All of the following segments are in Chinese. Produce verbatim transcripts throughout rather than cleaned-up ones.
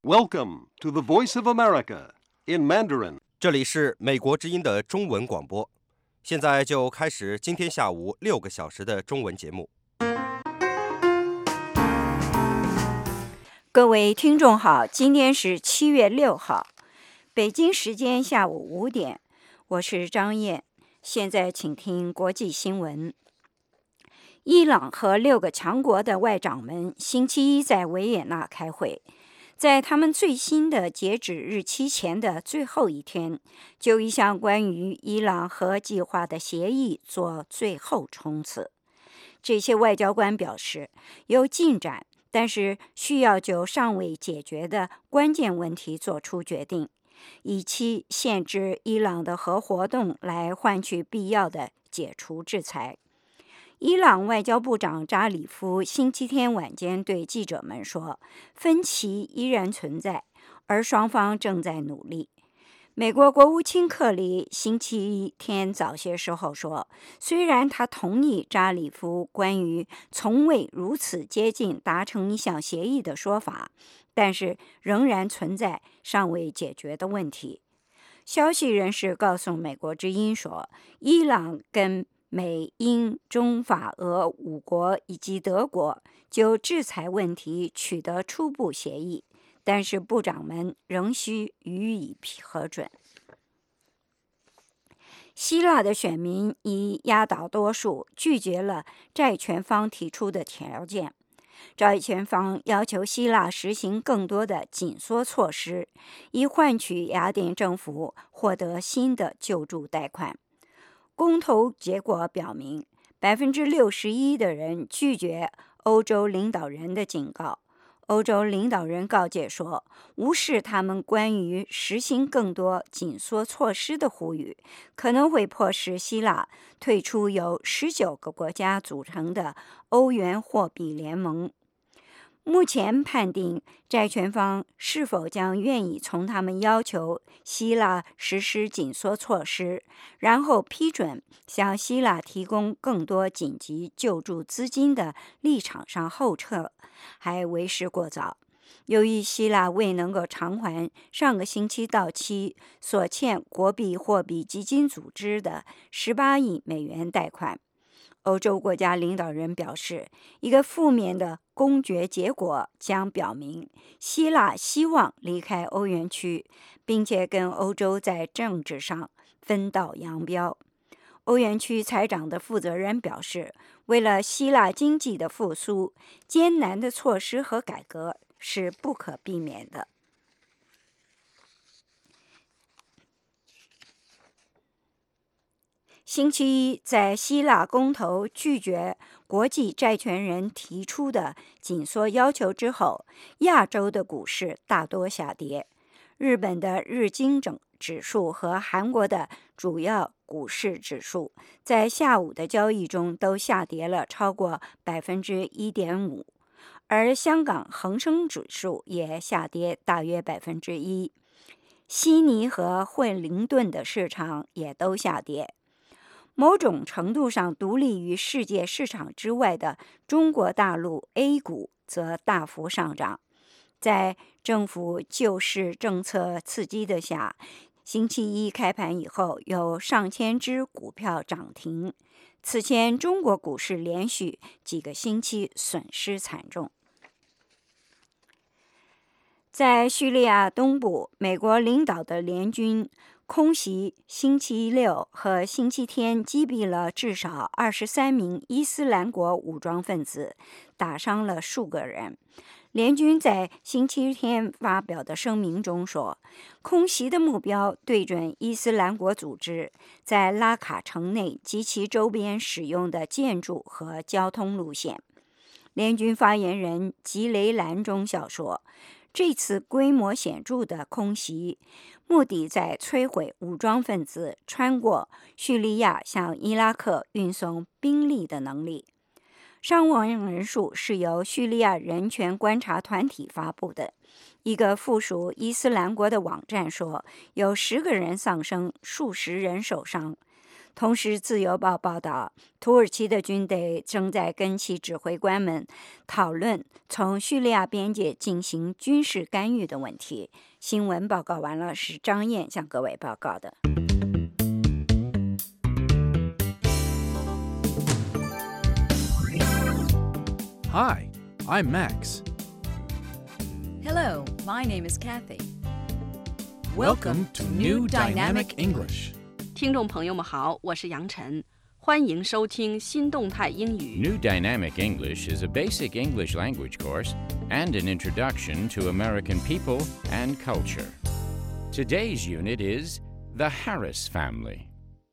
Welcome to the Voice of America in Mandarin. 这里是美国之音的中文广播，现在就开始今天下午六个小时的中文节目。 各位听众好，今天是七月六号，北京时间下午五点，我是张燕，现在请听国际新闻。伊朗和六个强国的外长们星期一在维也纳开会，在他们最新的截止日期前的最后一天，就一项关于伊朗核计划的协议做最后冲刺。这些外交官表示，有进展，但是需要就尚未解决的关键问题做出决定，以期限制伊朗的核活动来换取必要的解除制裁。伊朗外交部长扎里夫星期天晚间对记者们说，分歧依然存在，而双方正在努力。美国国务卿克里星期天早些时候说，虽然他同意扎里夫关于从未如此接近达成一项协议的说法，但是仍然存在尚未解决的问题。消息人士告诉美国之音说，伊朗跟美、英、中、法、俄五国以及德国就制裁问题取得初步协议，但是部长们仍需予以核准。希腊的选民以压倒多数拒绝了债权方提出的条件，债权方要求希腊实行更多的紧缩措施，以换取雅典政府获得新的救助贷款。公投结果表明，百分之六十一的人拒绝欧洲领导人的警告。欧洲领导人告诫说，无视他们关于实行更多紧缩措施的呼吁，可能会迫使希腊退出由十九个国家组成的欧元货币联盟。目前判定债权方是否将愿意从他们要求希腊实施紧缩措施，然后批准向希腊提供更多紧急救助资金的立场上后撤，还为时过早。由于希腊未能够偿还上个星期到期所欠国币货币基金组织的十八亿美元贷款，欧洲国家领导人表示，一个负面的公决结果将表明希腊希望离开欧元区，并且跟欧洲在政治上分道扬镳。欧元区财长的负责人表示，为了希腊经济的复苏，艰难的措施和改革是不可避免的。星期一，在希腊公投拒绝国际债权人提出的紧缩要求之后，亚洲的股市大多下跌。日本的日经整指数和韩国的主要股市指数在下午的交易中都下跌了超过百分之一点五，而香港恒生指数也下跌大约百分之一。悉尼和惠灵顿的市场也都下跌。某种程度上独立于世界市场之外的中国大陆 A 股则大幅上涨。在政府救市政策刺激的下，星期一开盘以后有上千只股票涨停。此前中国股市连续几个星期损失惨重。在叙利亚东部，美国领导的联军空袭星期六和星期天击毙了至少二十三名伊斯兰国武装分子，打伤了数个人。联军在星期天发表的声明中说，空袭的目标对准伊斯兰国组织在拉卡城内及其周边使用的建筑和交通路线。联军发言人吉雷兰中校说，这次规模显著的空袭目的在摧毁武装分子穿过叙利亚向伊拉克运送兵力的能力。伤亡人数是由叙利亚人权观察团体发布的。一个附属伊斯兰国的网站说，有十个人丧生，数十人受伤。 同时，《自由报》报道，土耳其的军队正在跟其指挥官们讨论从叙利亚边界进行军事干预的问题。新闻报告完了，是张燕向各位报告的。 Hi, I'm Max. Hello, my name is Kathy. Welcome to New Dynamic English. 听众朋友们好，我是杨晨，欢迎收听新动态英语。 New Dynamic English is a basic English language course and an introduction to American people and culture. Today's unit is The Harris Family.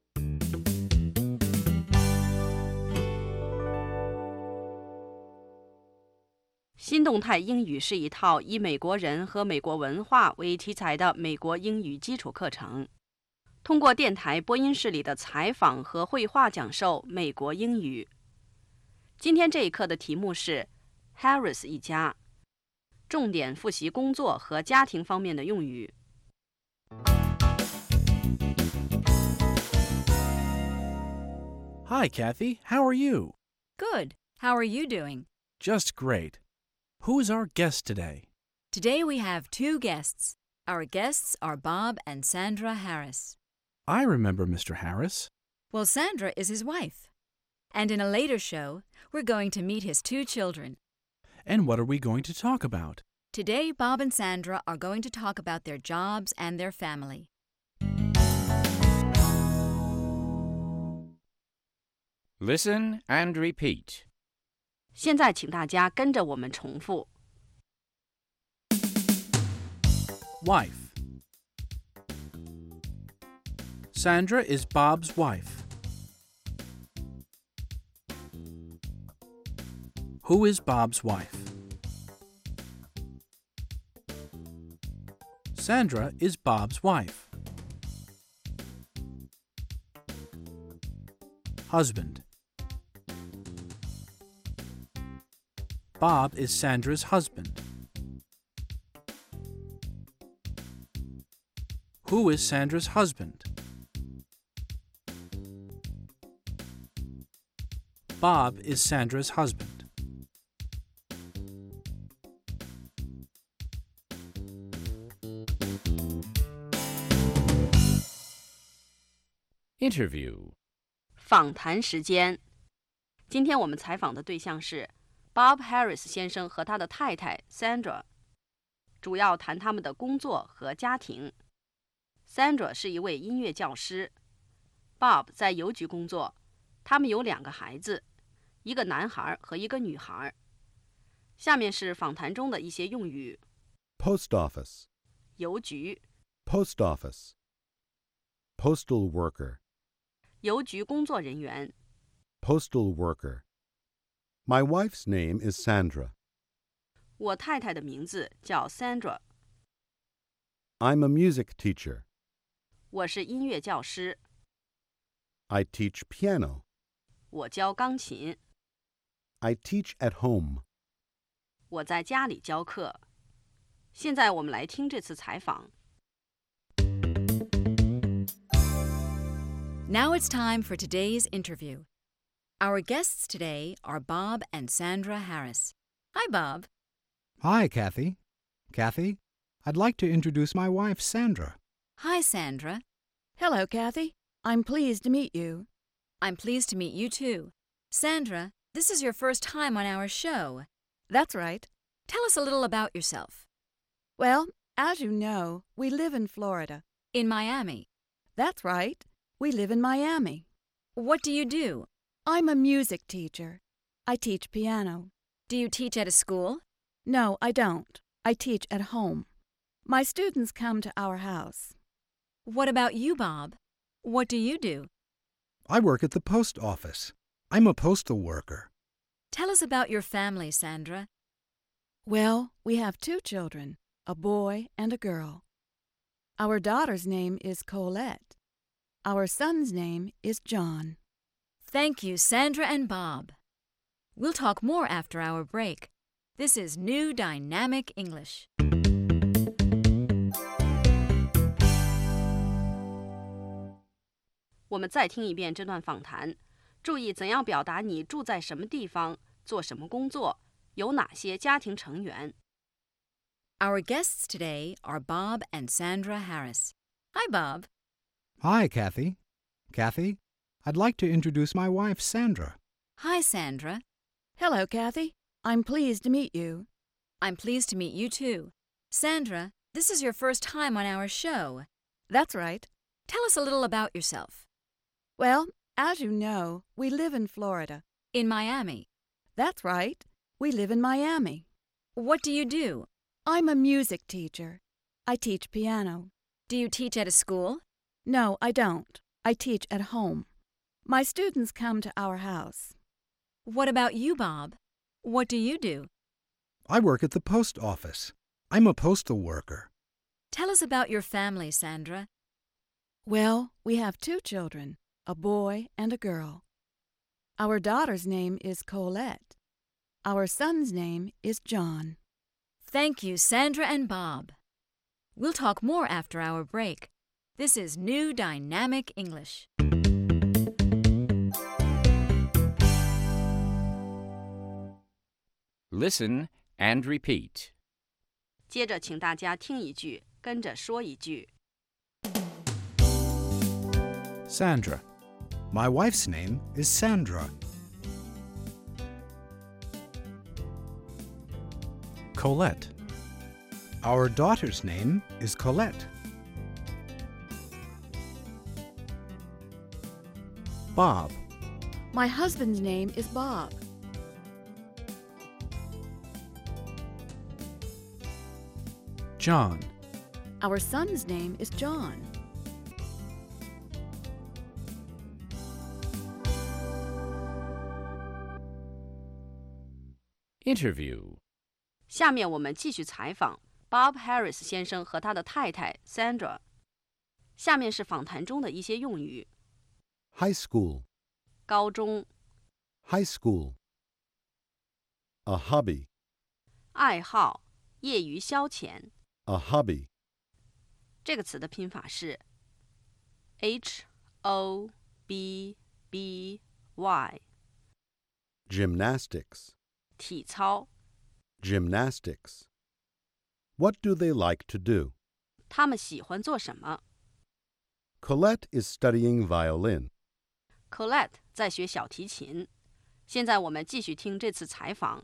新动态英语是一套以美国人和美国文化为题材的美国英语基础课程，通过电台播音室里的采访和绘画讲授美国英语。今天这一课的题目是 Harris 一家，重点复习工作和家庭方面的用语。 Hi, Kathy. How are you? Good. How are you doing? Just great. Who is our guest today? Today we have two guests. Our guests are Bob and Sandra Harris. I remember Mister Harris. Well, Sandra is his wife. And in a later show, we're going to meet his two children. And what are we going to talk about? Today, Bob and Sandra are going to talk about their jobs and their family. Listen and repeat. 现在请大家跟着我们重复。 Wife. Sandra is Bob's wife. Who is Bob's wife? Sandra is Bob's wife. Husband. Bob is Sandra's husband. Who is Sandra's husband? Bob is Sandra's husband. Interview. 访谈时间。今天我们采访的对象是 Bob Harris 先生和他的太太 Sandra， 主要谈他们的工作和家庭。Sandra 是一位音乐教师 ，Bob 在邮局工作，他们有两个孩子，一个男孩和一个女孩。下面是访谈中的一些用语。 Post office, 邮局， post office. Postal worker, 邮局工作人员。 postal worker. My wife's name is Sandra. 我太太的名字叫 Sandra， I'm a music teacher. 我是音乐教师， I teach piano. 我教钢琴， I teach at home. 我在家里教课。现在我们来听这次采访。 Now it's time for today's interview. Our guests today are Bob and Sandra Harris. Hi, Bob. Hi, Kathy. Kathy, I'd like to introduce my wife, Sandra. Hi, Sandra. Hello, Kathy. I'm pleased to meet you. I'm pleased to meet you too. Sandra, this is your first time on our show. That's right. Tell us a little about yourself. Well, as you know, we live in Florida. In Miami. That's right. We live in Miami. What do you do? I'm a music teacher. I teach piano. Do you teach at a school? No, I don't. I teach at home. My students come to our house. What about you, Bob? What do you do? I work at the post office. I'm a postal worker. Tell us about your family, Sandra. Well, we have two children, a boy and a girl. Our daughter's name is Colette. Our son's name is John. Thank you, Sandra and Bob. We'll talk more after our break. This is New Dynamic English. 我们再听一遍这段访谈，注意怎样表达你住在什么地方，做什么工作，有哪些家庭成员。 Our guests today are Bob and Sandra Harris. Hi, Bob. Hi, Kathy. Kathy, I'd like to introduce my wife, Sandra. Hi, Sandra. Hello, Kathy. I'm pleased to meet you. I'm pleased to meet you, too. Sandra, this is your first time on our show. That's right. Tell us a little about yourself. Well, as you know, we live in Florida. In Miami. That's right. We live in Miami. What do you do? I'm a music teacher. I teach piano. Do you teach at a school? No, I don't. I teach at home. My students come to our house. What about you, Bob? What do you do? I work at the post office. I'm a postal worker. Tell us about your family, Sandra. Well, we have two children, a boy and a girl. Our daughter's name is Colette. Our son's name is John. Thank you, Sandra and Bob. We'll talk more after our break. This is New Dynamic English. Listen and repeat. 接着请大家听一句，跟着说一句。 Sandra. My wife's name is Sandra. Colette. Our daughter's name is Colette. Bob. My husband's name is Bob. John. Our son's name is John. Interview. 下面我们继续采访 Bob Harris 先生和他的太太 Sandra。下面是访谈中的一些用语。 High school. 高中。 High school. A hobby. 爱好、业余消遣。 A hobby. 这个词的拼法是 H O B B Y. Gymnastics. 体操。 Gymnastics. What do they like to do? 他们喜欢做什么？ Colette is studying violin. Colette 在学小提琴。现在我们继续听这次采访。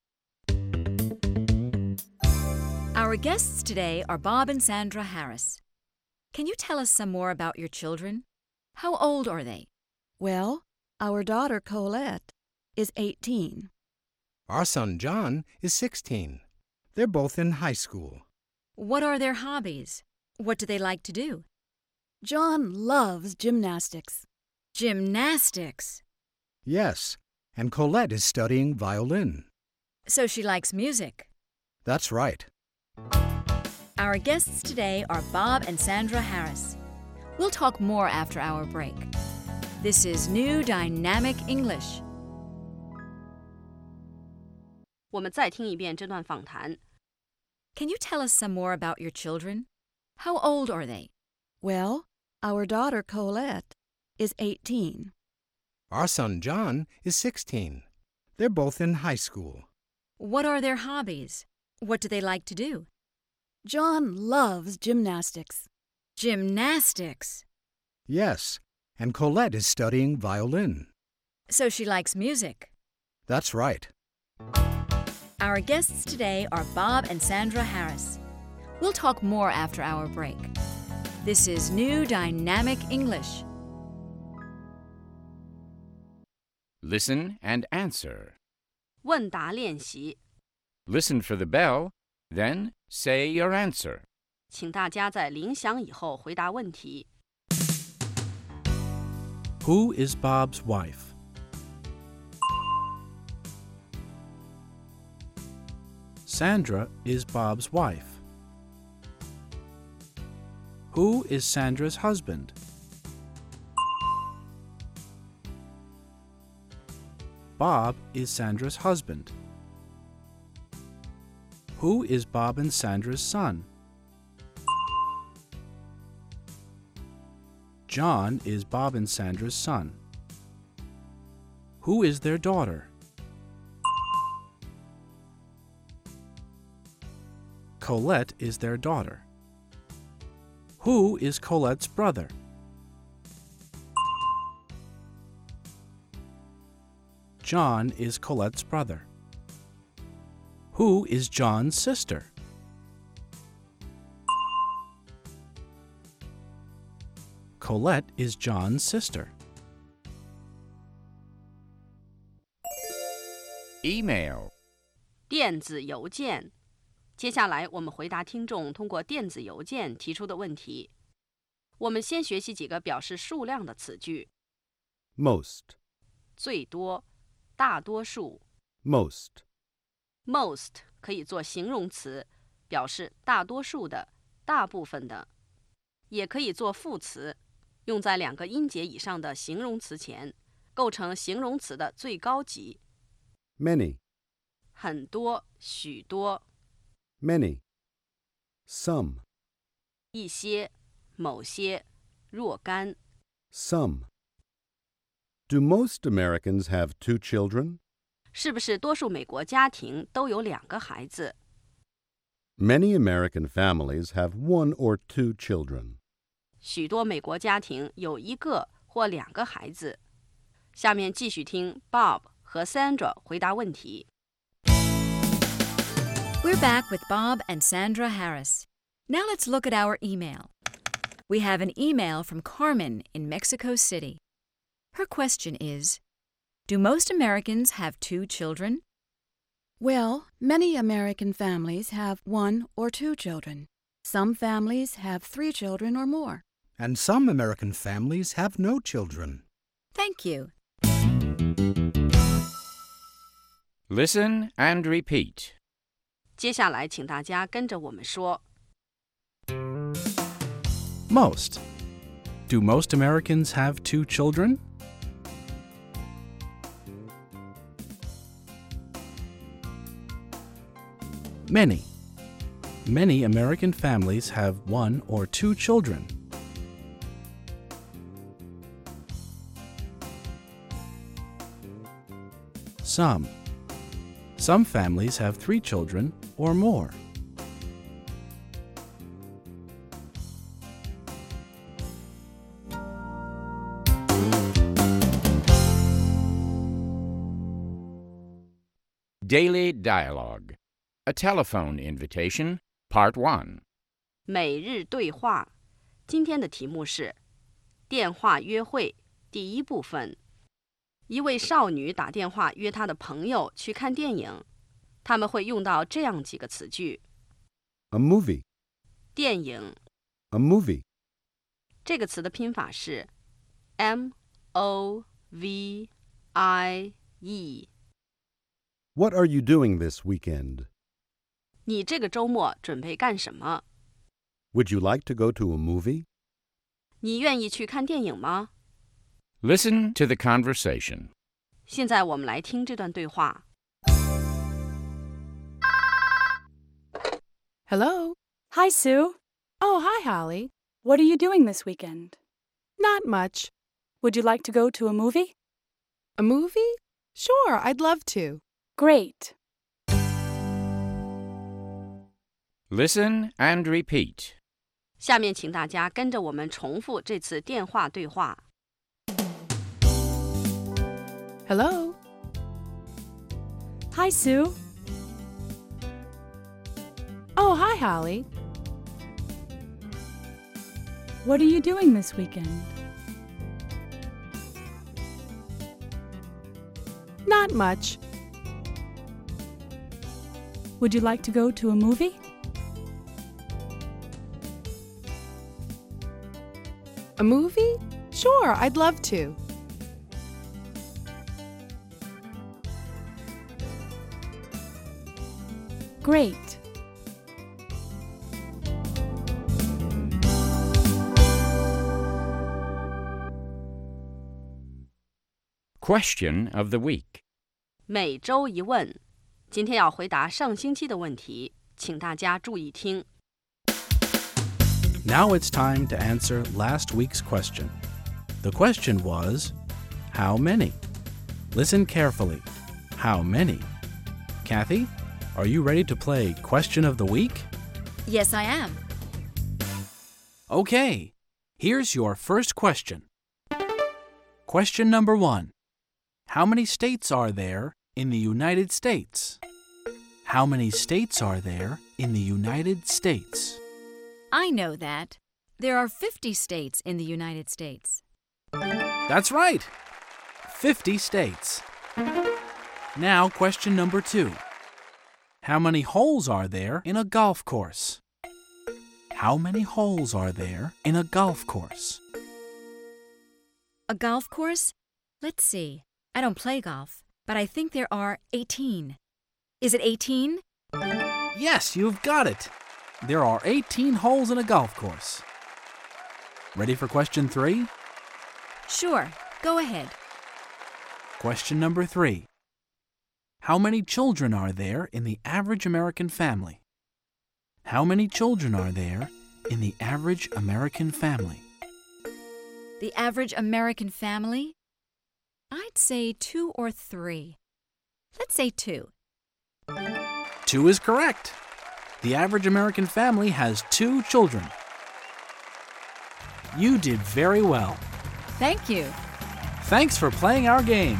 Our guests today are Bob and Sandra Harris. Can you tell us some more about your children? How old are they? Well, our daughter Colette is eighteen. Our son John is sixteen. They're both in high school. What are their hobbies? What do they like to do? John loves gymnastics. Gymnastics. Yes, and Colette is studying violin. So she likes music. That's right. Our guests today are Bob and Sandra Harris. We'll talk more after our break. This is New Dynamic English. 我们再听一遍这段访谈。 Can you tell us some more about your children? How old are they? Well, our daughter Colette is eighteen. Our son John is sixteen. They're both in high school. What are their hobbies? What do they like to do? John loves gymnastics. Gymnastics. Yes, and Colette is studying violin. So she likes music. That's right. Our guests today are Bob and Sandra Harris. We'll talk more after our break. This is New Dynamic English. Listen and answer. 问答练习， Listen for the bell, then say your answer. 请大家在铃响以后回答问题。 Who is Bob's wife? Sandra is Bob's wife. Who is Sandra's husband? Bob is Sandra's husband. Who is Bob and Sandra's son? John is Bob and Sandra's son. Who is their daughter? Colette is their daughter. Who is Colette's brother? John is Colette's brother. Who is John's sister? Colette is John's sister. Email. 电子邮件。接下来我们回答听众通过电子邮件提出的问题。我们先学习几个表示数量的词句。 Most. 最多，大多数。 Most. Most 可以做形容词，表示大多数的、大部分的，也可以做副词，用在两个音节以上的形容词前，构成形容词的最高级。 Many. 很多、许多。 Many. Some. 一些、某些、若干。 Some. Do most Americans have two children? 是不是多数美国家庭都有两个孩子？ Many American families have one or two children. 许多美国家庭有一个或两个孩子。下面继续听 Bob 和 Sandra 回答问题。 We're back with Bob and Sandra Harris. Now let's look at our email. We have an email from Carmen in Mexico City. Her question is, do most Americans have two children? Well, many American families have one or two children. Some families have three children or more. And some American families have no children. Thank you. Listen and repeat. 接下来请大家跟着我们说。 Most. Do most Americans have two children? Many. Many American families have one or two children. Some. Some families have three children or more. Daily Dialogue. A telephone invitation, Part one. 每日对话，今天的题目是电话约会第一部分。一位少女打电话约她的朋友去看电影，他们会用到这样几个词句： A movie. 电影 A movie. 这个词的拼法是 M O V I E。 What are you doing this weekend? 你这个周末准备干什么？ Would you like to go to a movie? 你愿意去看电影吗？ Listen to the conversation. 现在我们来听这段对话。 Hello. Hi, Sue. Oh, hi, Holly. What are you doing this weekend? Not much. Would you like to go to a movie? A movie? Sure, I'd love to. Great. Listen and repeat. 下面请大家跟着我们重复这次电话对话。 Hello. Hi, Sue. Oh, hi, Holly. What are you doing this weekend? Not much. Would you like to go to a movie? A movie? Sure, I'd love to. Great. Question of the week. 每周一问，今天要回答上星期的问题，请大家注意听。 Now it's time to answer last week's question. The question was, how many? Listen carefully. How many? Kathy, are you ready to play Question of the Week? Yes, I am. Okay, here's your first question. Question number one. How many states are there in the United States? How many states are there in the United States? I know that. There are fifty states in the United States. That's right. fifty states. Now, question number two. How many holes are there in a golf course? How many holes are there in a golf course? A golf course? Let's see. I don't play golf, but I think there are eighteen. Is it eighteen? Yes, you've got it. There are eighteen holes in a golf course. Ready for question three? Sure, go ahead. Question number three. How many children are there in the average American family? How many children are there in the average American family? The average American family? I'd say two or three. Let's say two. Two is correct. The average American family has two children. You did very well. Thank you. Thanks for playing our game.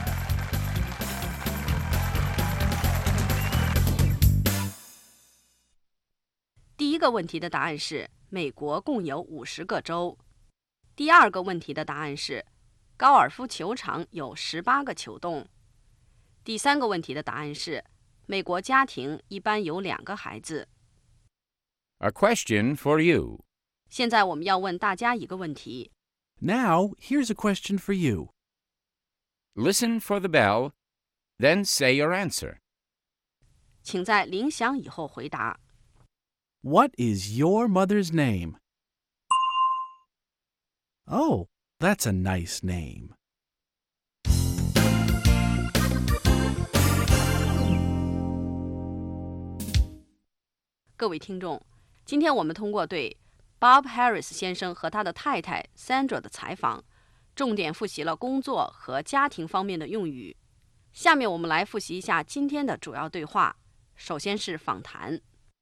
第一个问题的答案是美国共有五十个州。第二个问题的答案是高尔夫球场有十八个球洞。第三个问题的答案是美国家庭一般有两个孩子。 A question for you. 现在我们要问大家一个问题。 Now, here's a question for you. Listen for the bell, then say your answer. 请在铃响以后回答。 What is your mother's name? Oh, that's a nice name. 各位听众，今天我们通过对 Bob Harris 先生和他的太太 Sandra 的采访，重点复习了工作和家庭方面的用语。下面我们来复习一下今天的主要对话。首先是访谈。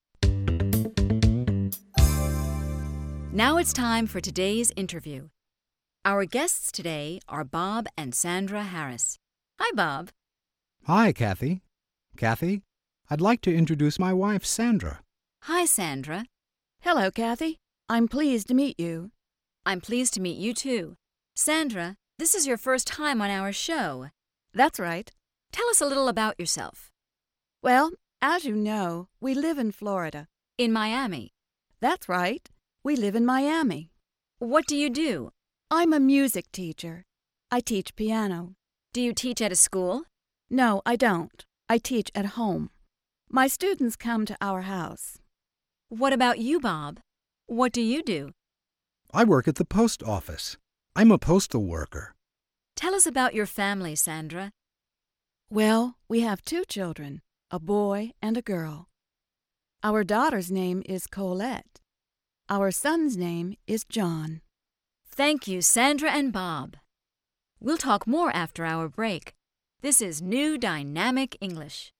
Now it's time for today's interview. Our guests today are Bob and Sandra Harris. Hi, Bob. Hi, Kathy. Kathy, I'd like to introduce my wife, Sandra. Hi, Sandra. Hello, Kathy. I'm pleased to meet you. I'm pleased to meet you, too. Sandra, this is your first time on our show. That's right. Tell us a little about yourself. Well, as you know, we live in Florida. In Miami. That's right. We live in Miami. What do you do? I'm a music teacher. I teach piano. Do you teach at a school? No, I don't. I teach at home. My students come to our house. What about you, Bob? What do you do? I work at the post office. I'm a postal worker. Tell us about your family, Sandra. Well, we have two children, a boy and a girl. Our daughter's name is Colette. Our son's name is John. Thank you, Sandra and Bob. We'll talk more after our break. This is New Dynamic English.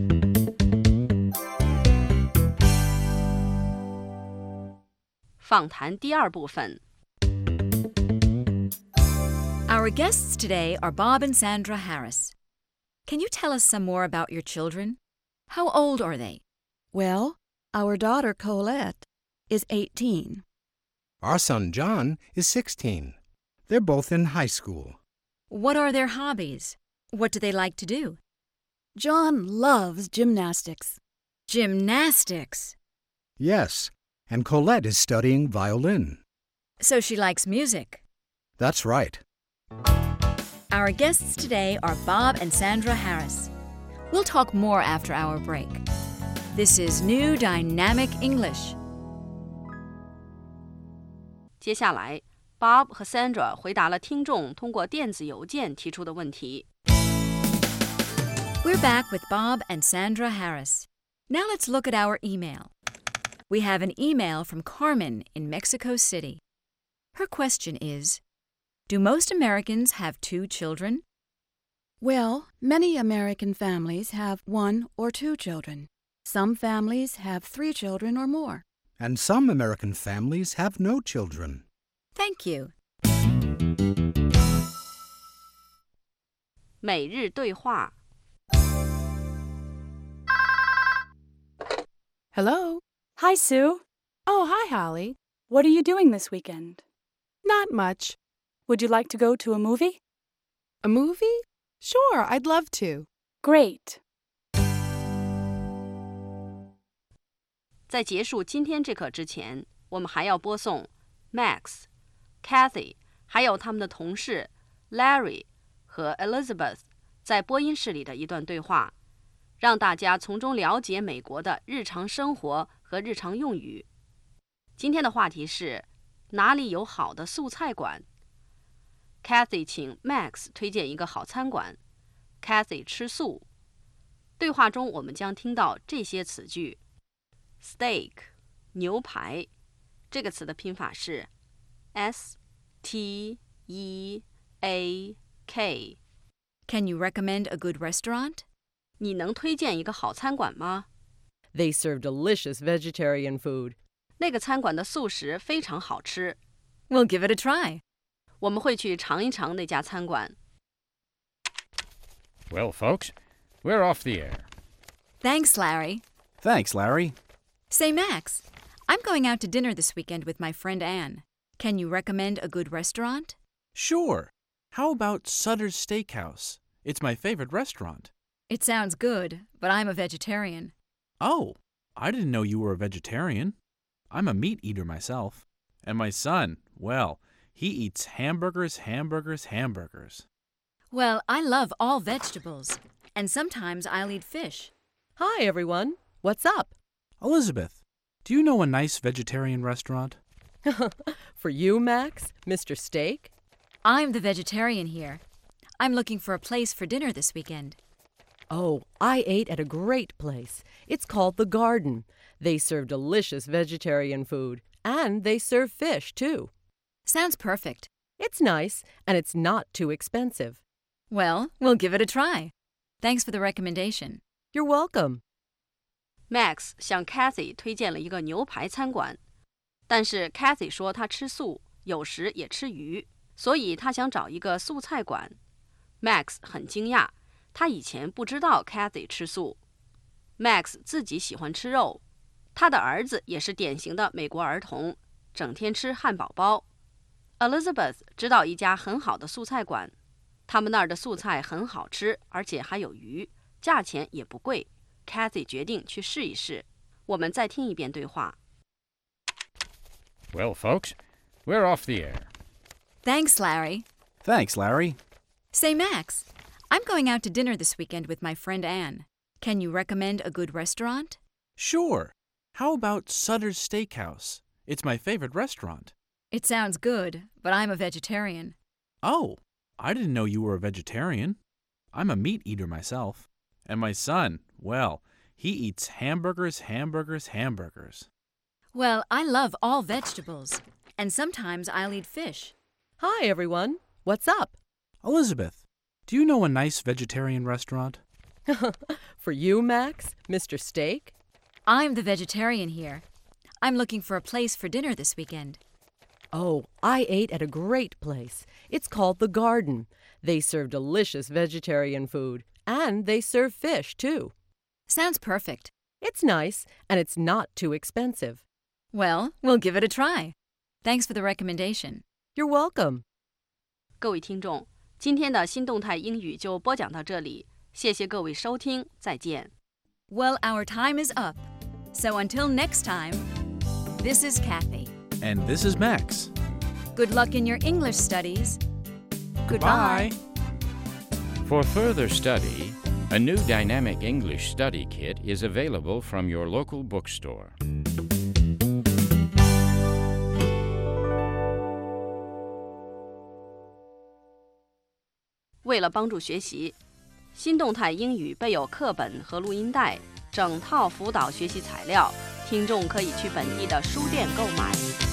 《访谈》第二部分。 Our guests today are Bob and Sandra Harris. Can you tell us some more about your children? How old are they? Well, our daughter Colette is eighteen. Our son John is sixteen. They're both in high school. What are their hobbies? What do they like to do? John loves gymnastics. Gymnastics? Yes, and Colette is studying violin. So she likes music. That's right. Our guests today are Bob and Sandra Harris. We'll talk more after our break. This is New Dynamic English. 接下来 Bob 和 Sandra 回答了听众通过电子邮件提出的问题。 We're back with Bob and Sandra Harris. Now let's look at our email. We have an email from Carmen in Mexico City. Her question is, do most Americans have two children? Well, many American families have one or two children. Some families have three children or more. And some American families have no children. Thank you. 每日对话 Hello? Hi, Sue. Oh, hi, Holly. What are you doing this weekend? Not much. Would you like to go to a movie? A movie? Sure, I'd love to. Great. 在结束今天这课之前，我们还要播送 Max、Kathy 还有他们的同事 Larry 和 Elizabeth 在播音室里的一段对话，让大家从中了解美国的日常生活和日常用语。今天的话题是哪里有好的素菜馆？ Kathy 请 Max 推荐一个好餐馆。 Kathy 吃素。对话中我们将听到这些词句。Steak 牛排，这个词的拼法是 S T E A K. Can you recommend a good restaurant? 你能推荐一个好餐馆吗？ They serve delicious vegetarian food. 那个餐馆的素食非常好吃。 We'll give it a try. 我们会去尝一尝那家餐馆。 Well, folks, we're off the air. Thanks, Larry. Thanks, Larry. Say, Max, I'm going out to dinner this weekend with my friend Anne. Can you recommend a good restaurant? Sure. How about Sutter's Steakhouse? It's my favorite restaurant. It sounds good, but I'm a vegetarian. Oh, I didn't know you were a vegetarian. I'm a meat eater myself. And my son, well, he eats hamburgers, hamburgers, hamburgers. Well, I love all vegetables, and sometimes I'll eat fish. Hi, everyone. What's up? Elizabeth, do you know a nice vegetarian restaurant? For you, Max, Mister Steak? I'm the vegetarian here. I'm looking for a place for dinner this weekend. Oh, I ate at a great place. It's called The Garden. They serve delicious vegetarian food, and they serve fish, too. Sounds perfect. It's nice, and it's not too expensive. Well, we'll give it a try. Thanks for the recommendation. You're welcome. Max 向 Kathy 推荐了一个牛排餐馆，但是 Kathy 说她吃素，有时也吃鱼，所以她想找一个素菜馆。Max 很惊讶，他以前不知道 Kathy 吃素。Max 自己喜欢吃肉，他的儿子也是典型的美国儿童，整天吃汉堡包。Elizabeth 知道一家很好的素菜馆，他们那儿的素菜很好吃，而且还有鱼，价钱也不贵。Kathy 决定去试一试。我们再听一遍对话。 Well, folks, we're off the air. Thanks, Larry. Thanks, Larry. Say, Max, I'm going out to dinner this weekend with my friend Anne. Can you recommend a good restaurant? Sure. How about Sutter's Steakhouse? It's my favorite restaurant. It sounds good, but I'm a vegetarian. Oh, I didn't know you were a vegetarian. I'm a meat eater myself. And my son, well, he eats hamburgers, hamburgers, hamburgers. Well, I love all vegetables, and sometimes I'll eat fish. Hi, everyone. What's up? Elizabeth, do you know a nice vegetarian restaurant? For you, Max, Mister Steak? I'm the vegetarian here. I'm looking for a place for dinner this weekend. Oh, I ate at a great place. It's called The Garden. They serve delicious vegetarian food, and they serve fish, too. Sounds perfect. It's nice, and it's not too expensive. Well, we'll give it a try. Thanks for the recommendation. You're welcome. 各位听众，今天的新动态英语就播讲到这里，谢谢各位收听，再见。 Well, our time is up. So until next time, this is Kathy. And this is Max. Good luck in your English studies. Goodbye. For further study, a new dynamic English study kit is available from your local bookstore. 为了帮助学习，新动态英语备有课本和录音带、整套辅导学习材料、 听众可以去本地的书店购买。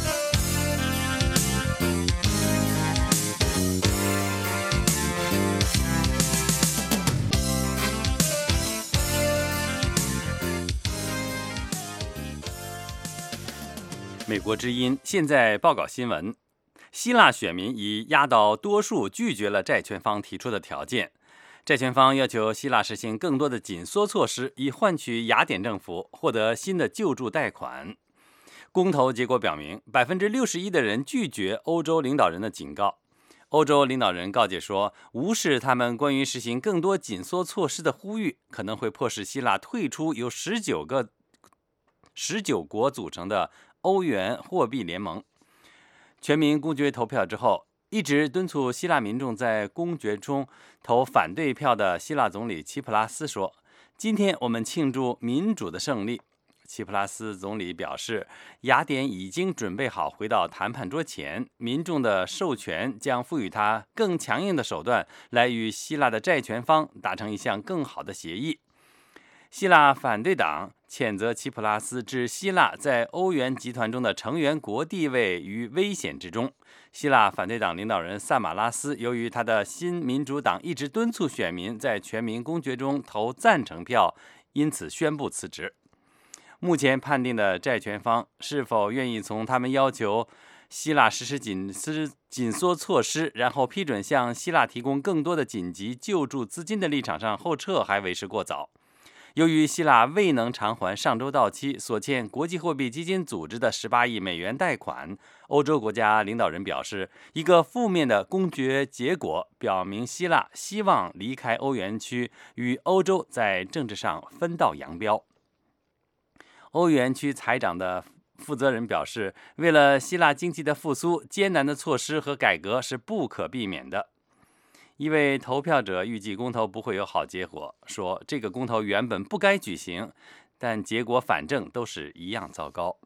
美国之音现在报告新闻：希腊选民以压倒多数拒绝了债权方提出的条件。债权方要求希腊实行更多的紧缩措施，以换取雅典政府获得新的救助贷款。公投结果表明，百分之六十一的人拒绝欧洲领导人的警告。欧洲领导人告诫说，无视他们关于实行更多紧缩措施的呼吁，可能会迫使希腊退出由十九个十九国组成的欧元货币联盟。全民公决投票之后，一直敦促希腊民众在公决中投反对票的希腊总理齐普拉斯说：“今天我们庆祝民主的胜利。”齐普拉斯总理表示，雅典已经准备好回到谈判桌前，民众的授权将赋予他更强硬的手段，来与希腊的债权方达成一项更好的协议。希腊反对党谴责齐普拉斯置希腊在欧元集团中的成员国地位于危险之中。希腊反对党领导人萨马拉斯由于他的新民主党一直敦促选民在全民公决中投赞成票，因此宣布辞职。目前判定的债权方是否愿意从他们要求希腊实施紧紧缩措施，然后批准向希腊提供更多的紧急救助资金的立场上后撤，还为时过早。由于希腊未能偿还上周到期所欠国际货币基金组织的十八亿美元贷款，欧洲国家领导人表示，一个负面的公决结果表明希腊希望离开欧元区，与欧洲在政治上分道扬镳。欧元区财长的负责人表示，为了希腊经济的复苏，艰难的措施和改革是不可避免的。一位投票者预计公投不会有好结果，说这个公投原本不该举行，但结果反正都是一样糟糕。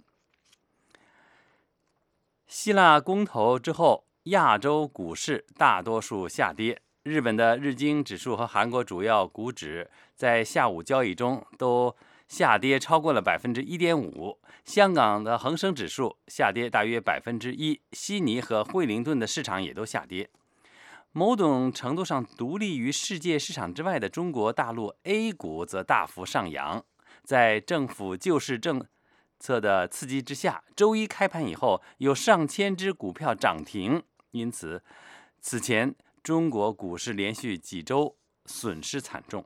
希腊公投之后，亚洲股市大多数下跌，日本的日经指数和韩国主要股指在下午交易中都下跌超过了百分之一点五，香港的恒生指数下跌大约百分之一，悉尼和惠灵顿的市场也都下跌。某种程度上独立于世界市场之外的中国大陆 A 股则大幅上扬，在政府救市政策的刺激之下，周一开盘以后有上千只股票涨停，因此此前中国股市连续几周损失惨重。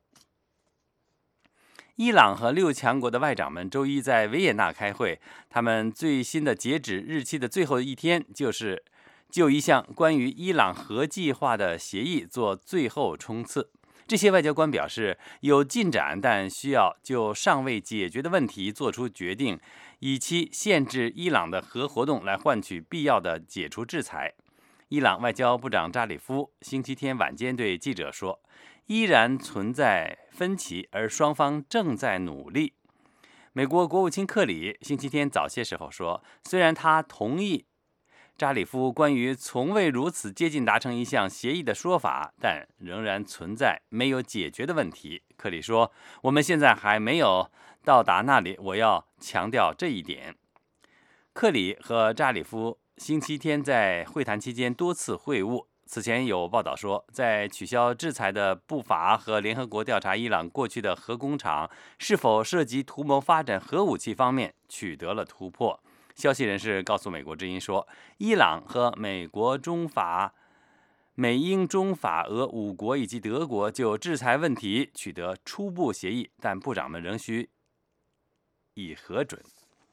伊朗和六强国的外长们周一在维也纳开会，他们最新的截止日期的最后一天就是就一项关于伊朗核计划的协议做最后冲刺。这些外交官表示，有进展，但需要就尚未解决的问题做出决定，以期限制伊朗的核活动来换取必要的解除制裁。伊朗外交部长扎里夫星期天晚间对记者说，依然存在分歧，而双方正在努力。美国国务卿克里星期天早些时候说，虽然他同意扎里夫关于从未如此接近达成一项协议的说法，但仍然存在没有解决的问题。克里说，我们现在还没有到达那里，我要强调这一点。克里和扎里夫星期天在会谈期间多次会晤。此前有报道说，在取消制裁的步伐和联合国调查伊朗过去的核工厂是否涉及图谋发展核武器方面取得了突破。消息人士告诉美国之音说，伊朗和美国、中法、美英中法俄五国以及德国就制裁问题取得初步协议，但部长们仍需以核准。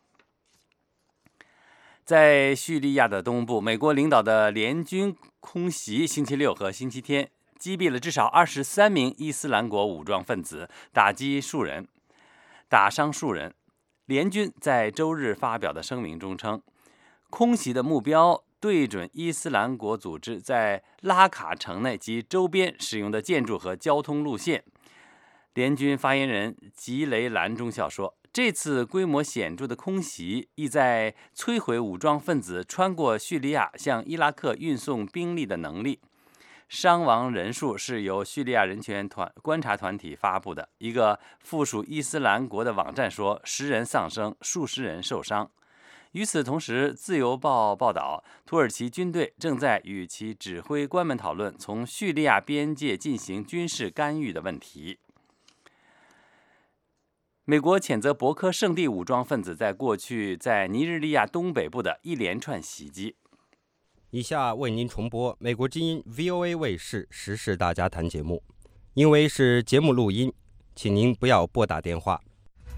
在叙利亚的东部，美国领导的联军空袭星期六和星期天击毙了至少二十三名伊斯兰国武装分子，打击数人，打伤数人。联军在周日发表的声明中称，空袭的目标对准伊斯兰国组织在拉卡城内及周边使用的建筑和交通路线。联军发言人吉雷兰中校说，这次规模显著的空袭意在摧毁武装分子穿过叙利亚向伊拉克运送兵力的能力。 伤亡人数是由叙利亚人权团观察团体发布的。一个附属伊斯兰国的网站说，十人丧生，数十人受伤。与此同时，《自由报》报道，土耳其军队正在与其指挥官们讨论从叙利亚边界进行军事干预的问题。美国谴责博科圣地武装分子在过去在尼日利亚东北部的一连串袭击。 以下为您重播美国之音 V O A 卫视时事大家谈节目，因为是节目录音，请您不要拨打电话。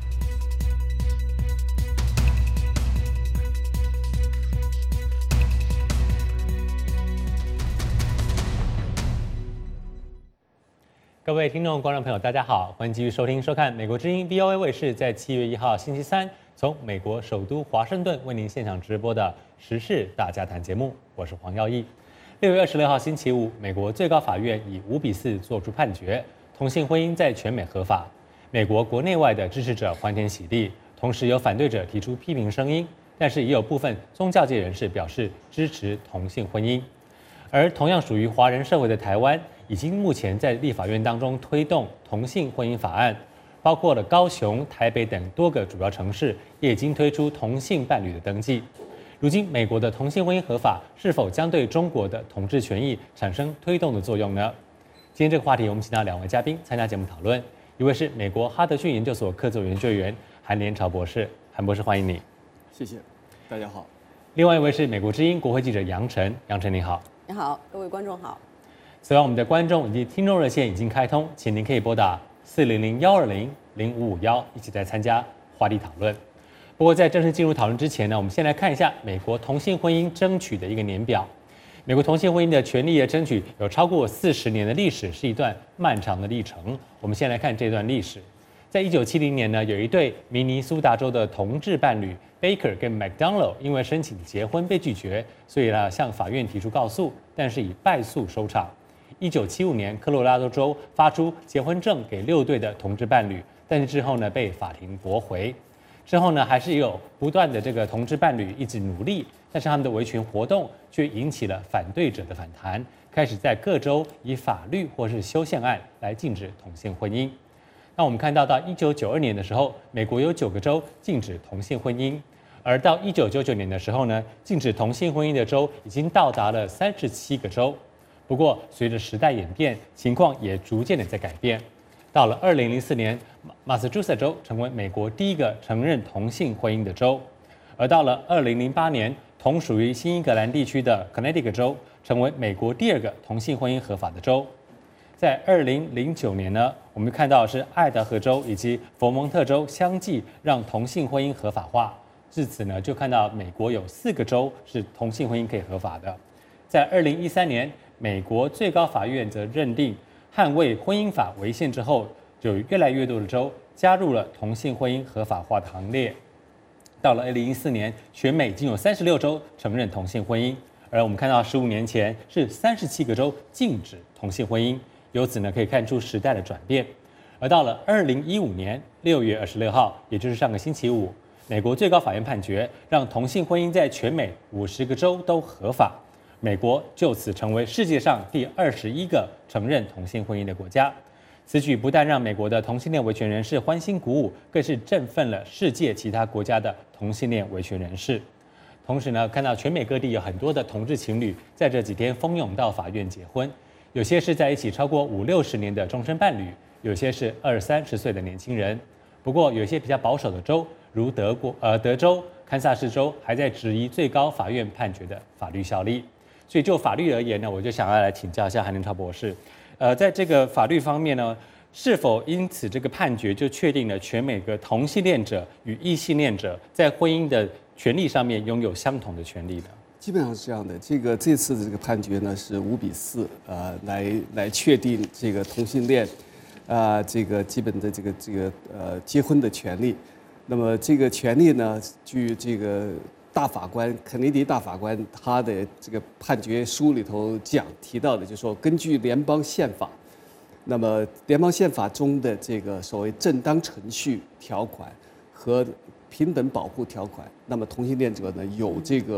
各位听众、观众朋友，大家好，欢迎继续收听、收看美国之音 V O A 卫视在七月一号星期三从美国首都华盛顿为您现场直播的时事大家谈节目，我是黄耀义。六月二十六号星期五，美国最高法院以五比四作出判决，同性婚姻在全美合法。美国国内外的支持者欢天喜地，同时有反对者提出批评声音，但是也有部分宗教界人士表示支持同性婚姻。而同样属于华人社会的台湾，已经目前在立法院当中推动同性婚姻法案，包括了高雄、台北等多个主要城市也已经推出同性伴侣的登记。如今，美国的同性婚姻合法是否将对中国的同志权益产生推动的作用呢？今天这个话题，我们请到两位嘉宾参加节目讨论，一位是美国哈德逊研究所客座研究员韩连朝博士，韩博士欢迎你。 谢谢，大家好。 另外一位是美国之音国会记者杨晨，杨晨你好。 你好，各位观众好。 此外，我们的观众以及听众热线已经开通，请您可以拨打四零零幺二零零五五幺，一起来参加话题讨论。不过，在正式进入讨论之前呢，我们先来看一下美国同性婚姻争取的一个年表。美国同性婚姻的权利的争取有超过四十年的历史，是一段漫长的历程。我们先来看这段历史。在一九七零年呢，有一对明尼苏达州的同志伴侣 Baker 跟 McDonald 因为申请结婚被拒绝，所以呢向法院提出告诉，但是以败诉收场。一九七五年，科罗拉多州发出结婚证给六对的同志伴侣，但是之后呢被法庭驳回。之后呢，还是有不断的这个同志伴侣一直努力，但是他们的维权活动却引起了反对者的反弹，开始在各州以法律或是修宪案来禁止同性婚姻。那我们看到，到一九九二年的时候，美国有九个州禁止同性婚姻，而到一九九九年的时候呢，禁止同性婚姻的州已经到达了三十七个州。不过，随着时代演变，情况也逐渐的在改变。到了二零零四年，马萨诸塞州成为美国第一个承认同性婚姻的州，而到了二零零八年，同属于新英格兰地区的 Connecticut 州成为美国第二个同性婚姻合法的州。在二零零九年呢，我们看到是爱达荷州以及佛蒙特州相继让同性婚姻合法化。至此呢，就看到美国有四个州是同性婚姻可以合法的。在二零一三年，美国最高法院则认定捍卫婚姻法违宪之后，有越来越多的州加入了同性婚姻合法化的行列。到了二零一四年，全美已经有三十六州承认同性婚姻，而我们看到十五年前是三十七个州禁止同性婚姻。由此呢，可以看出时代的转变。而到了二零一五年六月二十六号，也就是上个星期五，美国最高法院判决让同性婚姻在全美五十个州都合法，美国就此成为世界上第二十一个承认同性婚姻的国家。此举不但让美国的同性恋维权人士欢欣鼓舞，更是振奋了世界其他国家的同性恋维权人士。同时呢，看到全美各地有很多的同志情侣在这几天蜂拥到法院结婚。有些是在一起超过五六十年的终身伴侣，有些是二三十岁的年轻人。不过，有些比较保守的州，如德国、呃德州、堪萨斯州，还在质疑最高法院判决的法律效力。所以，就法律而言呢，我就想要来请教一下韩连朝博士，呃，在这个法律方面呢，是否因此这个判决就确定了全美的同性恋者与异性恋者在婚姻的权利上面拥有相同的权利呢？ 基本上是这样的，这个这次的这个判决呢是五比四，呃，来来确定这个同性恋，啊、呃，这个基本的这个这个呃结婚的权利。那么这个权利呢，据这个大法官肯尼迪大法官他的这个判决书里头讲提到的，就是说根据联邦宪法，那么联邦宪法中的这个所谓正当程序条款和平等保护条款，那么同性恋者呢有这个。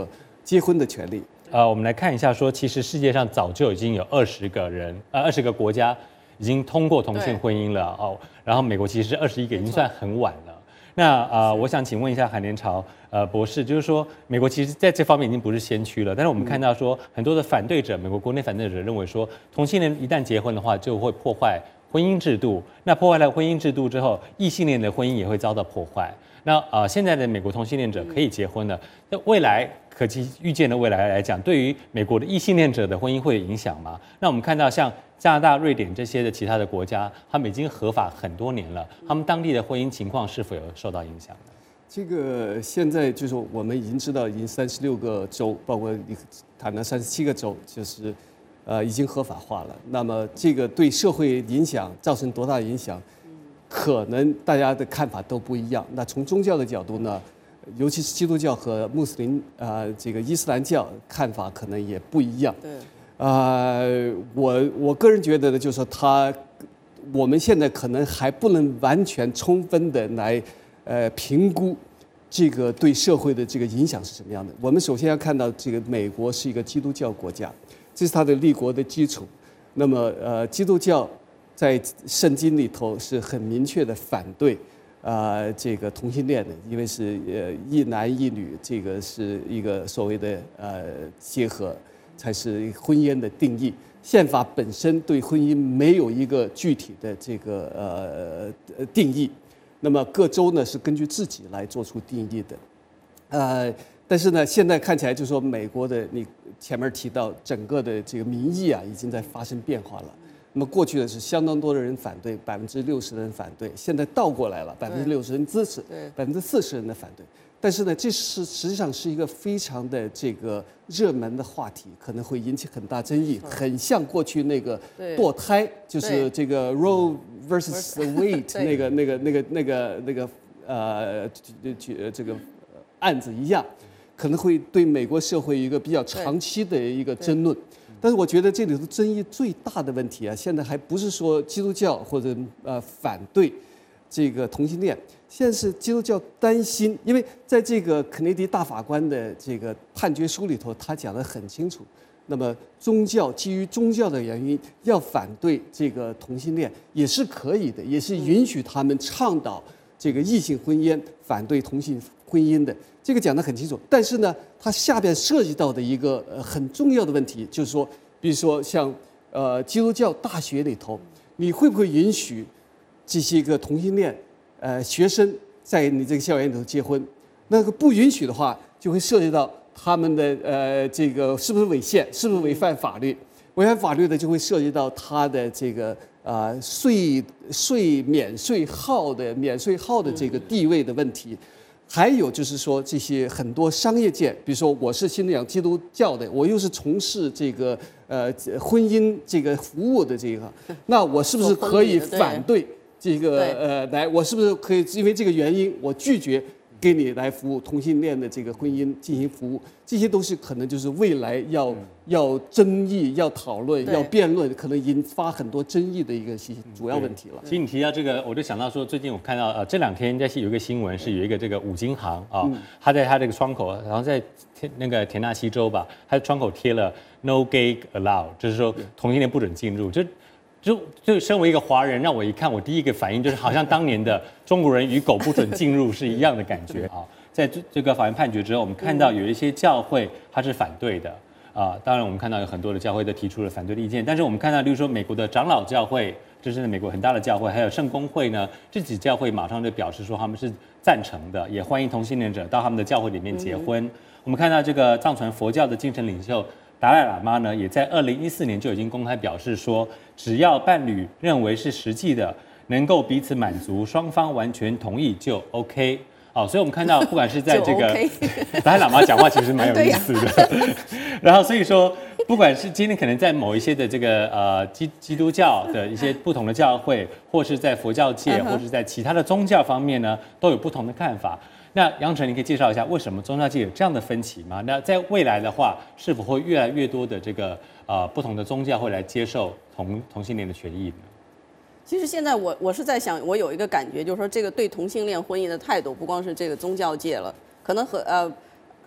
结婚的权利。 呃，我们来看一下说，其实世界上早就已经有二十个人，呃，二十个国家已经通过同性婚姻了哦。然后美国其实是二十一个，已经算很晚了。那呃，我想请问一下韩连朝呃博士，就是说美国其实在这方面已经不是先驱了，但是我们看到说很多的反对者，美国国内反对者认为说，同性恋一旦结婚的话，就会破坏婚姻制度。那破坏了婚姻制度之后，异性恋的婚姻也会遭到破坏。那呃，现在的美国同性恋者可以结婚了，那未来可期预见的未来来讲，对于美国的异性恋者的婚姻会有影响吗？那我们看到像加拿大、瑞典这些的其他的国家，他们已经合法很多年了，他们当地的婚姻情况是否有受到影响呢？ 这个现在就是我们已经知道，已经三十六个州，包括你谈的三十七个州，就是呃已经合法化了。那么这个对社会影响造成多大影响？可能大家的看法都不一样。那从宗教的角度呢，尤其是基督教和穆斯林啊、呃，这个伊斯兰教看法可能也不一样。 对。 啊、呃，我我个人觉得呢，就是说他，我们现在可能还不能完全充分的来呃评估这个对社会的这个影响是什么样的。我们首先要看到，这个美国是一个基督教国家，这是它的立国的基础。那么呃，基督教在圣经里头是很明确的反对啊、呃、这个同性恋的，因为是呃一男一女，这个是一个所谓的呃结合才是婚姻的定义。宪法本身对婚姻没有一个具体的这个呃定义，那么各州呢是根据自己来做出定义的，呃，但是呢现在看起来就是说美国的你前面提到整个的这个民意啊已经在发生变化了。那么过去的是相当多的人反对，百分之六十的人反对，现在倒过来了，百分之六十人支持，百分之四十人的反对。但是呢，这是实际上是一个非常的这个热门的话题，可能会引起很大争议，很像过去那个堕胎，就是这个 Roe versus Wade 那个那个那个那个那个呃这个案子一样，可能会对美国社会一个比较长期的一个争论。但是我觉得这里头争议最大的问题啊，现在还不是说基督教或者呃反对这个同性恋，现在是基督教担心，因为在这个肯尼迪大法官的这个判决书里头，他讲得很清楚。那么宗教基于宗教的原因要反对这个同性恋也是可以的，也是允许他们倡导这个异性婚姻，反对同性婚姻的。这个讲得很清楚，但是呢，它下边涉及到的一个呃很重要的问题，就是说，比如说像呃基督教大学里头，你会不会允许这些个同性恋呃学生在你这个校园里头结婚？那个不允许的话，就会涉及到他们的呃这个是不是违宪，是不是违反法律？违反法律的就会涉及到他的这个啊税税免税号的免税号的这个地位的问题。还有就是说，这些很多商业界，比如说我是信仰基督教的，我又是从事这个呃婚姻这个服务的这个，那我是不是可以反对这个呃来？我是不是可以因为这个原因，我拒绝给你来服务同性恋的这个婚姻进行服务？这些都是可能就是未来要要争议、要讨论、要辩论，可能引发很多争议的一个主要问题了。 其实你提到这个，我就想到说，最近我看到呃这两天在有一个新闻，是有一个这个五金行啊，他在他这个窗口，然后在那个田纳西州吧，他的窗口贴了 No Gay Allowed， 就是说同性恋不准进入。就就就身为一个华人，让我一看，我第一个反应就是好像当年的中国人与狗不准进入是一样的感觉啊。在这这个法院判决之后，我们看到有一些教会它是反对的啊，当然我们看到有很多的教会都提出了反对的意见，但是我们看到，例如说美国的长老教会，这是美国很大的教会，还有圣公会呢，这几教会马上就表示说他们是赞成的，也欢迎同性恋者到他们的教会里面结婚。嗯、我们看到这个藏传佛教的精神领袖达赖喇嘛呢，也在二零一四年就已经公开表示说，只要伴侣认为是实际的，能够彼此满足，双方完全同意就 OK。哦，所以我们看到，不管是在这个达赖喇嘛讲话，其实蛮有意思的。然后所以说，不管是今天可能在某一些的这个呃基基督教的一些不同的教会，或是在佛教界，或是在其他的宗教方面呢，都有不同的看法。那杨晨，你可以介绍一下为什么宗教界有这样的分歧吗？那在未来的话，是否会越来越多的这个呃不同的宗教会来接受同同性恋的权益呢？ 其实现在我我是在想，我有一个感觉，就是说这个对同性恋婚姻的态度，不光是这个宗教界了，可能和呃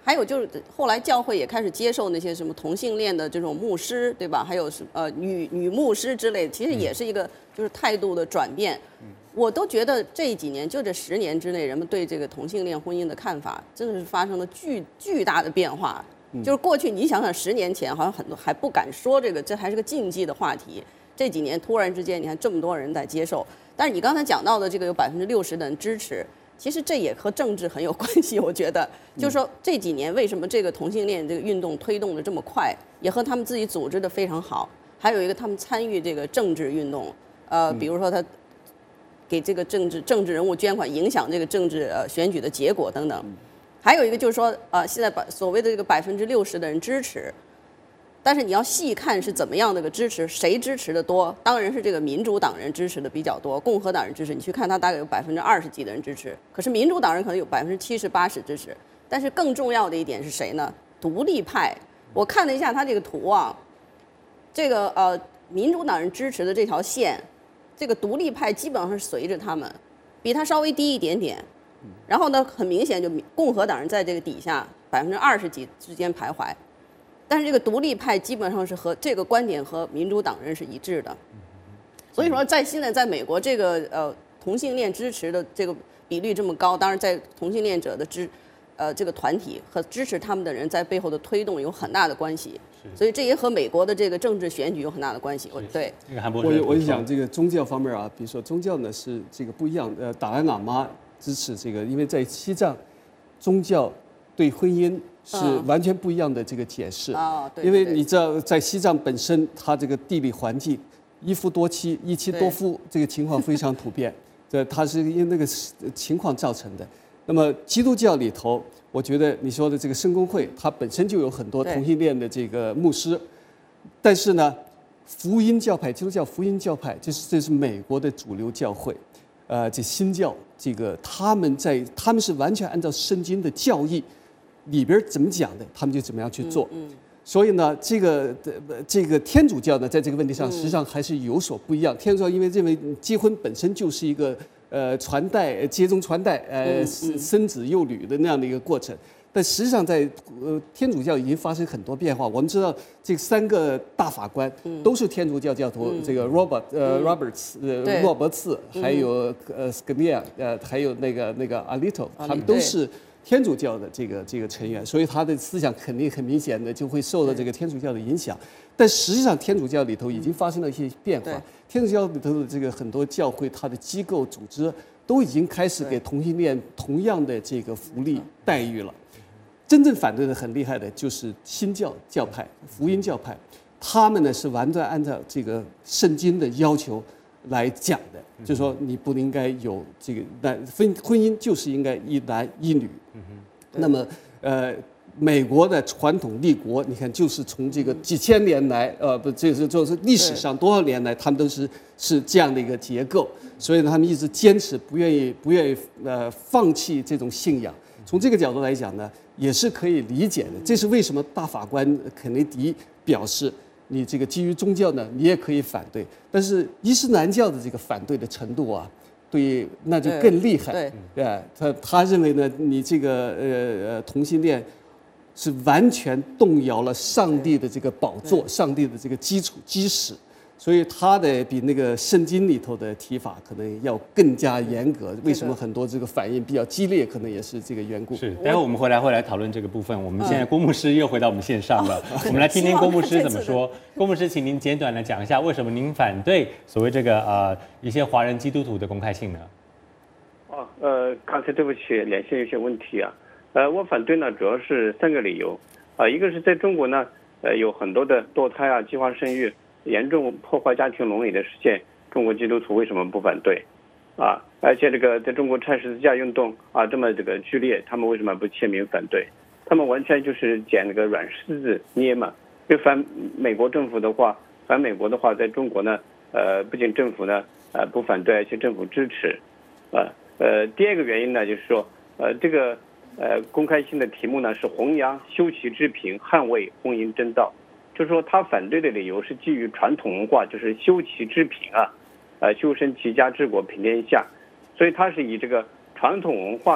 还有就是后来教会也开始接受那些什么同性恋的这种牧师，对吧？还有是呃女女牧师之类的，其实也是一个就是态度的转变。我都觉得这几年就这十年之内，人们对这个同性恋婚姻的看法真的是发生了巨巨大的变化。就是过去你想想十年前好像很多还不敢说这个，这还是个禁忌的话题。这几年突然之间，你看这么多人在接受。但是你刚才讲到的这个有百分之六十的人支持。其实这也和政治很有关系，我觉得，就是说这几年为什么这个同性恋这个运动推动的这么快，也和他们自己组织的非常好。还有一个，他们参与这个政治运动，呃，比如说他给这个政治政治人物捐款，影响这个政治呃选举的结果等等。还有一个就是说，呃，现在把所谓的这个百分之六十的人支持。但是你要细看是怎么样的个支持，谁支持的多？当然是这个民主党人支持的比较多，共和党人支持。你去看他大概有百分之二十几的人支持，可是民主党人可能有百分之七十八十支持。但是更重要的一点是谁呢？独立派。我看了一下他这个图啊，这个呃民主党人支持的这条线，这个独立派基本上是随着他们，比他稍微低一点点。然后呢，很明显就共和党人在这个底下百分之二十几之间徘徊。但是这个独立派基本上是和这个观点和民主党人是一致的，所以说在现在在美国这个呃同性恋支持的这个比率这么高，当然在同性恋者的支呃这个团体和支持他们的人在背后的推动有很大的关系，所以这也和美国的这个政治选举有很大的关系。对， 我我想这个宗教方面啊，比如说宗教呢是这个不一样，呃，达赖喇嘛支持这个，因为在西藏，宗教对婚姻是完全不一样的这个解释， 哦对对对， 因为你知道，在西藏本身，它这个地理环境，一夫多妻、一妻多夫这个情况非常普遍，这它是因为那个情况造成的。那么基督教里头，我觉得你说的这个圣公会，它本身就有很多同性恋的这个牧师，但是呢，福音教派，基督教福音教派，这是这是美国的主流教会，呃，这新教，这个他们在他们是完全按照圣经的教义。里边怎么讲的，他们就怎么样去做。 嗯嗯、 所以呢，这个这个天主教呢，在这个问题上实际上还是有所不一样。嗯、天主教因为认为结婚本身就是一个呃传代、接宗传代、呃生子幼女的那样的一个过程，但实际上在呃天主教已经发生很多变化。我们知道这三个大法官都是天主教教徒，嗯、这个 Robert 呃 Roberts 呃洛伯茨，还有呃 Scalia 呃还有那个那个 Alito， 他们都是天主教的这个这个成员，所以他的思想肯定很明显的就会受到这个天主教的影响。但实际上，天主教里头已经发生了一些变化。天主教里头的这个很多教会，它的机构组织都已经开始给同性恋同样的这个福利待遇了。真正反对的很厉害的就是新教教派、福音教派，他们呢是完全按照这个圣经的要求来讲的，就是说你不应该有这个男婚婚姻就是应该一男一女。那么，呃，美国的传统立国，你看，就是从这个几千年来，呃，不，这是就是历史上多少年来，他们都是是这样的一个结构，所以他们一直坚持，不愿意不愿意呃放弃这种信仰。从这个角度来讲呢，也是可以理解的。这是为什么大法官肯尼迪表示，你这个基于宗教呢，你也可以反对，但是伊斯兰教的这个反对的程度啊。对，那就更厉害。 对， 对，他他认为呢，你这个呃呃同性恋是完全动摇了上帝的这个宝座，上帝的这个基础基石，所以他的比那个圣经里头的提法可能要更加严格。为什么很多这个反应比较激烈，可能也是这个缘故。 是，待会我们回来会来讨论这个部分。我们现在郭牧师又回到我们线上了，我们来听听郭牧师怎么说。郭牧师，请您简短的讲一下，为什么您反对所谓这个呃一些华人基督徒的公开性呢？ 哦，呃，刚才对不起，连线有些问题啊。呃，我反对呢，主要是三个理由啊、呃。一个是在中国呢，呃，有很多的堕胎啊、计划生育，严重破坏家庭伦理的事件，中国基督徒为什么不反对？啊，而且这个在中国拆十字架运动啊这么这个剧烈，他们为什么不签名反对？他们完全就是捡那个软柿子捏嘛。就反美国政府的话，反美国的话，在中国呢，呃，不仅政府呢，呃，不反对，而且政府支持，啊，呃，第二个原因呢，就是说，呃，这个呃公开性的题目呢是弘扬修齐之平，捍卫婚姻真道，就是说他反对的理由是基于传统文化，就是修齐之平啊，呃，修身齐家治国平天下，所以他是以这个传统文化呢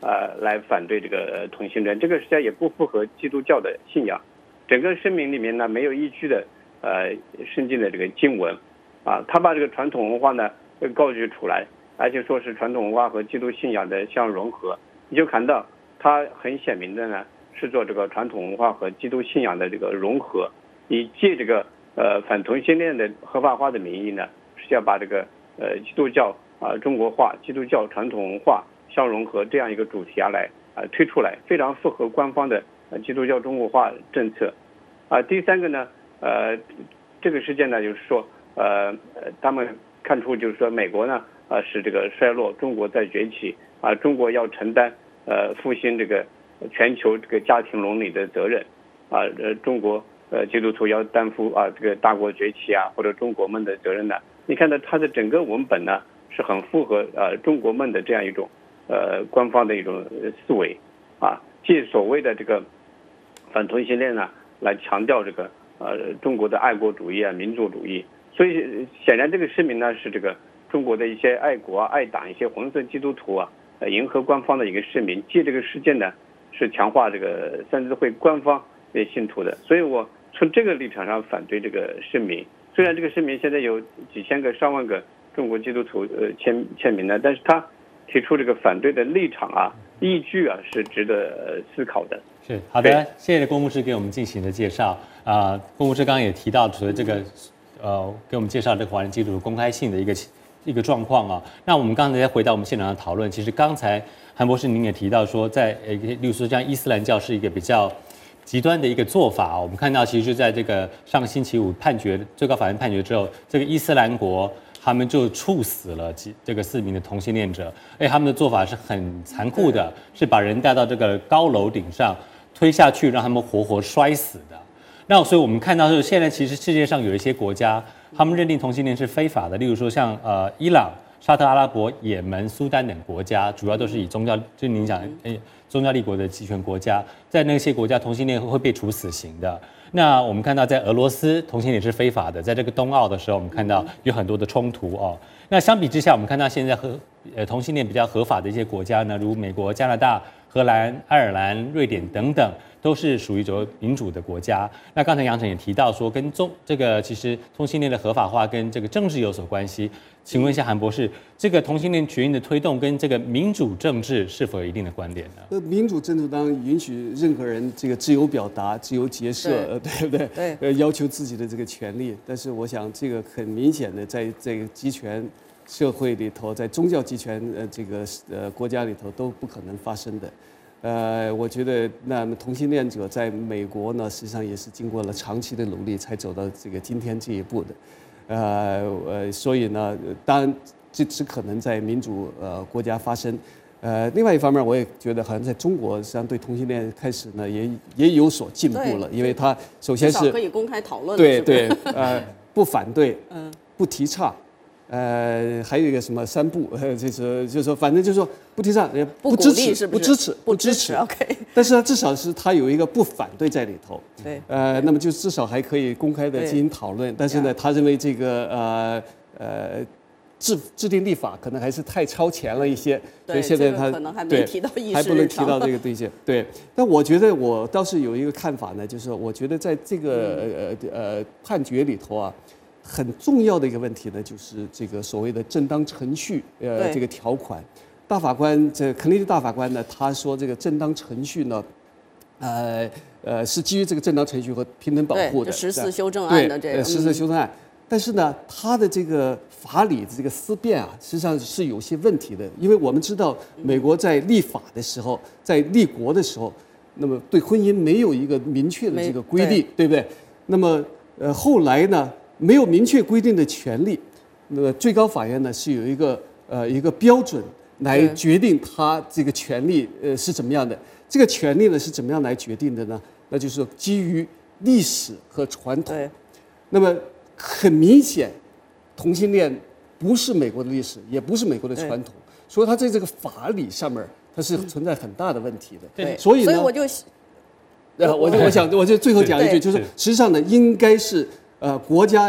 呃来反对这个同性恋，这个实际上也不符合基督教的信仰。整个声明里面呢没有依据的呃圣经的这个经文啊，他把这个传统文化呢告举出来，而且说是传统文化和基督信仰的相融合，你就看到他很显明的呢是做这个传统文化和基督信仰的这个融合，以借这个呃反同性恋的合法化的名义呢，是要把这个呃基督教啊、呃、中国化、基督教传统文化相融合这样一个主题啊来啊、呃、推出来，非常符合官方的呃基督教中国化政策。啊、呃，第三个呢，呃，这个事件呢就是说，呃，他们看出就是说美国呢，呃是这个衰落，中国在崛起啊、呃，中国要承担呃复兴这个全球这个家庭伦理的责任啊，呃，中国呃基督徒要担负啊这个大国崛起啊或者中国梦的责任呢。你看到它的整个文本呢是很符合呃中国梦的这样一种呃官方的一种思维啊，借所谓的这个反同性恋呢来强调这个呃中国的爱国主义啊民族主义。所以显然这个声明呢是这个中国的一些爱国啊爱党一些红色基督徒啊呃迎合官方的一个声明，借这个事件呢是强化这个三自会官方的信徒的。所以我从这个立场上反对这个声明。虽然这个声明现在有几千个上万个中国基督徒呃签签名呢，但是他提出这个反对的立场啊依据啊是值得思考的。 是好的，谢谢郭牧师给我们进行的介绍啊。郭牧师刚刚也提到，除了这个呃，给我们介绍这个华人基督徒公开性的一个一个状况啊。那我们刚才再回到我们现场的讨论，其实刚才韩博士您也提到说，在呃，例如说像伊斯兰教是一个比较极端的一个做法。我们看到，其实就在这个上个星期五判决最高法院判决之后，这个伊斯兰国他们就处死了几这个四名的同性恋者，而且他们的做法是很残酷的，是把人带到这个高楼顶上推下去，让他们活活摔死的。那所以我们看到，就是现在其实世界上有一些国家，他们认定同性恋是非法的，例如说像呃伊朗、沙特阿拉伯、也门、苏丹等国家，主要都是以宗教，就您讲诶宗教立国的集权国家，在那些国家同性恋会被处死刑的。那我们看到，在俄罗斯同性恋是非法的，在这个冬奥的时候，我们看到有很多的冲突哦。那相比之下，我们看到现在和呃同性恋比较合法的一些国家呢，如美国、加拿大、荷兰、爱尔兰、瑞典等等，都是属于走民主的国家。那刚才杨晨也提到说，跟中这个其实同性恋的合法化跟这个政治有所关系。请问一下韩博士，这个同性恋权益的推动跟这个民主政治是否有一定的关联呢？ 呃，民主政治当然允许任何人这个自由表达、自由结社，对, 呃、对不对？对，呃，要求自己的这个权利。但是我想，这个很明显的，在这个集权社会里头，在宗教集权呃这个呃国家里头都不可能发生的。呃，我觉得那么同性恋者在美国呢，实际上也是经过了长期的努力，才走到这个今天这一步的。呃呃，所以呢，当然这只可能在民主呃国家发生。呃，另外一方面，我也觉得好像在中国，实际上对同性恋开始呢也也有所进步了，因为它首先是可以公开讨论， 对对，呃，不反对，嗯，不提倡。呃，还有一个什么三不，呃，就是就是说，反正就是说不提倡，也不支持，不支持， 不支持。OK。 但是呢，至少是他有一个不反对在里头。 对。 呃，那么就至少还可以公开的进行讨论。但是呢，他认为这个呃呃制制定立法可能还是太超前了一些，所以现在他可能还没提到议事日常， 还不能提到这个对象。对。但我觉得我倒是有一个看法呢，就是我觉得在这个呃呃判决里头啊。很重要的一个问题呢，就是这个所谓的正当程序，呃，这个条款。大法官，这肯尼迪大法官呢，他说这个正当程序呢，呃呃，是基于这个正当程序和平等保护的。 十四修正案的这个。 十四修正案，但是呢，他的这个法理的这个思辨啊，实际上是有些问题的，因为我们知道，美国在立法的时候，在立国的时候，那么对婚姻没有一个明确的这个规定，对不对？那么呃，后来呢？没有明确规定的权利，那么最高法院呢是有一个呃一个标准来决定他这个权利呃是怎么样的。这个权利呢是怎么样来决定的呢？那就是基于历史和传统。那么很明显，同性恋不是美国的历史，也不是美国的传统，所以它在这个法理上面它是存在很大的问题的。 对， 所以呢， 所以我就呃，我就我想我就最后讲一句，就是实际上呢，应该是。呃，国家呀，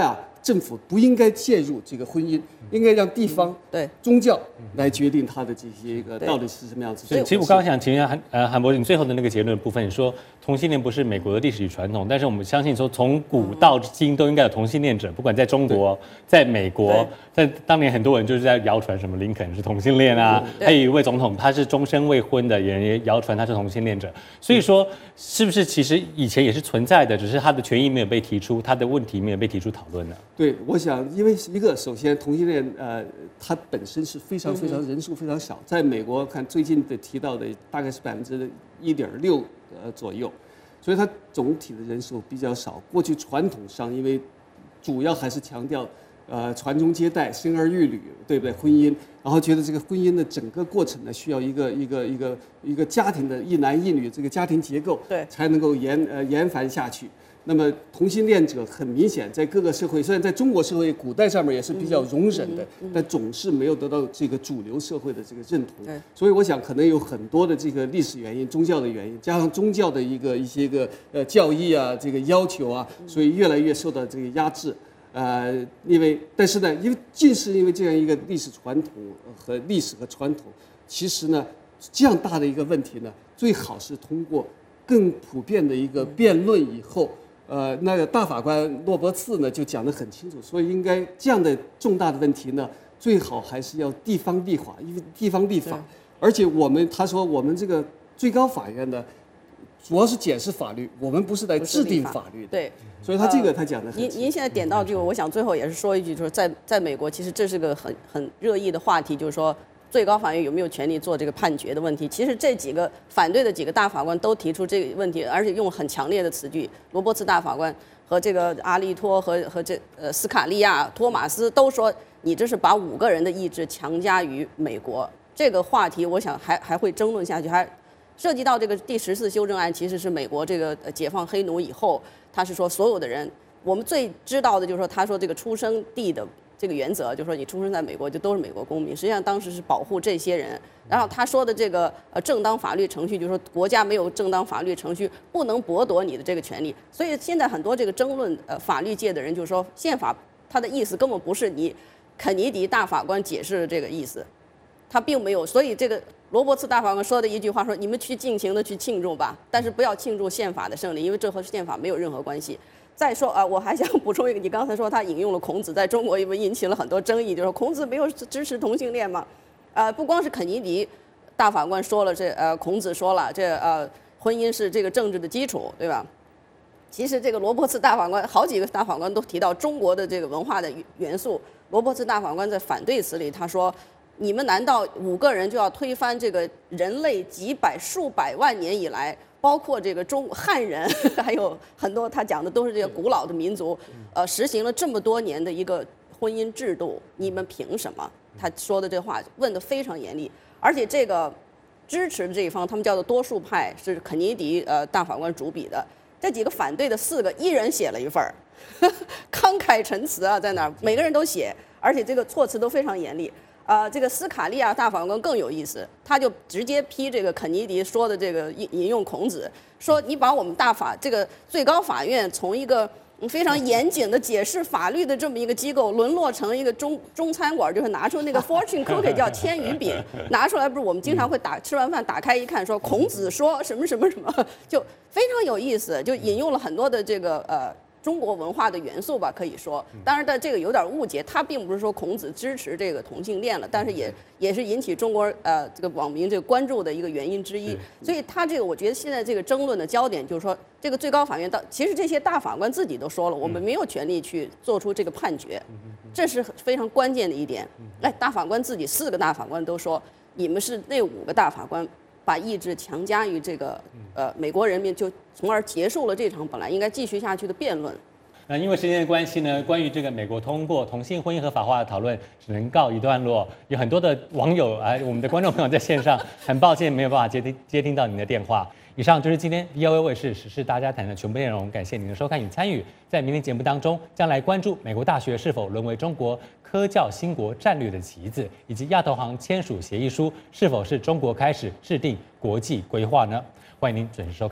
政府不应该介入这个婚姻，应该让地方对宗教来决定他的这些个到底是什么样子。 所以，其实我刚刚想请问韩呃韩博士，你最后的那个结论的部分，你说同性恋不是美国的历史与传统，但是我们相信说从古到今都应该有同性恋者，不管在中国、在美国，在当年很多人就是在谣传什么林肯是同性恋啊，还有一位总统他是终身未婚的，也谣传他是同性恋者。所以说，是不是其实以前也是存在的，只是他的权益没有被提出，他的问题没有被提出讨论呢？ 对，我想，因为一个首先同性恋，呃，它本身是非常非常人数非常少，在美国看最近的提到的大概是百分之一点六呃左右，所以它总体的人数比较少。过去传统上，因为主要还是强调呃传宗接代、生儿育女，对不对？婚姻，然后觉得这个婚姻的整个过程呢，需要一个一个一个一个家庭的一男一女这个家庭结构， 对， 才能够延呃延繁下去。那么同性恋者很明显在各个社会，虽然在中国社会古代上面也是比较容忍的，嗯嗯嗯、但总是没有得到这个主流社会的这个认同。所以我想可能有很多的这个历史原因、宗教的原因，加上宗教的一个一些个呃教义啊、这个要求啊，所以越来越受到这个压制。呃，因为但是呢，因为正是因为这样一个历史传统和历史和传统，其实呢，这样大的一个问题呢，最好是通过更普遍的一个辩论以后。呃，那个大法官洛伯茨呢就讲得很清楚，所以应该这样的重大的问题呢，最好还是要地方立法，因为地方立法，而且我们他说我们这个最高法院呢，主要是解释法律，我们不是来制定法律的， 对， 所以他这个他讲的很您您现在点到这个，我想最后也是说一句，就是在在美国，其实这是个很很热议的话题，就是说。最高法院有没有权利做这个判决的问题？其实这几个反对的几个大法官都提出这个问题，而且用很强烈的词句。罗伯茨大法官和这个阿利托和和这呃斯卡利亚、托马斯都说，你这是把五个人的意志强加于美国。这个话题，我想还还会争论下去，还涉及到这个第十四修正案，其实是美国这个解放黑奴以后，他是说所有的人，我们最知道的就是说，他说这个出生地的。这个原则就是说，你出生在美国就都是美国公民。实际上当时是保护这些人。然后他说的这个呃正当法律程序，就是说国家没有正当法律程序，不能剥夺你的这个权利。所以现在很多这个争论呃法律界的人就是说，宪法它的意思根本不是你肯尼迪大法官解释的这个意思，他并没有。所以这个罗伯茨大法官说的一句话说：“你们去尽情的去庆祝吧，但是不要庆祝宪法的胜利，因为这和宪法没有任何关系。”再说啊，我还想补充一个，你刚才说他引用了孔子，在中国因为引起了很多争议，就是孔子没有支持同性恋嘛？呃，不光是肯尼迪大法官说了这，呃，孔子说了这，呃，婚姻是这个政治的基础，对吧？其实这个罗伯茨大法官，好几个大法官都提到中国的这个文化的元素。罗伯茨大法官在反对词里他说：“你们难道五个人就要推翻这个人类几百数百万年以来？”包括这个中汉人，还有很多他讲的都是这个古老的民族，呃，实行了这么多年的一个婚姻制度，你们凭什么？他说的这话问得非常严厉，而且这个支持的这一方，他们叫做多数派，是肯尼迪呃大法官主笔的，这几个反对的四个，一人写了一份儿，慷慨陈词啊，在那儿每个人都写，而且这个措辞都非常严厉。呃，这个斯卡利亚大法官更有意思，他就直接批这个肯尼迪说的这个引引用孔子，说你把我们大法这个最高法院从一个非常严谨的解释法律的这么一个机构，沦落成一个中中餐馆，就是拿出那个 fortune cookie 叫千鱼饼，拿出来不是我们经常会打吃完饭打开一看，说孔子说什么什么什么，就非常有意思，就引用了很多的这个呃。中国文化的元素吧，可以说，当然，但这个有点误解，他并不是说孔子支持这个同性恋了，但是也也是引起中国呃这个网民这个关注的一个原因之一。所以他这个，我觉得现在这个争论的焦点就是说，这个最高法院到其实这些大法官自己都说了，我们没有权利去做出这个判决，这是非常关键的一点。哎，大法官自己四个大法官都说，你们是那五个大法官。把意志强加于这个呃美国人民，就从而结束了这场本来应该继续下去的辩论。 那因为时间的关系呢，关于这个美国通过同性婚姻合法化的讨论只能告一段落。有很多的网友啊，我们的观众朋友在线上，很抱歉没有办法接听接听到您的电话。以上就是今天 V O A 卫视时事大家谈的全部内容，感谢您的收看与参与。在明天节目当中，将来关注美国大学是否沦为中国科教兴国战略的棋子，以及亚投行签署协议书是否是中国开始制定国际规划呢？欢迎您准时收看。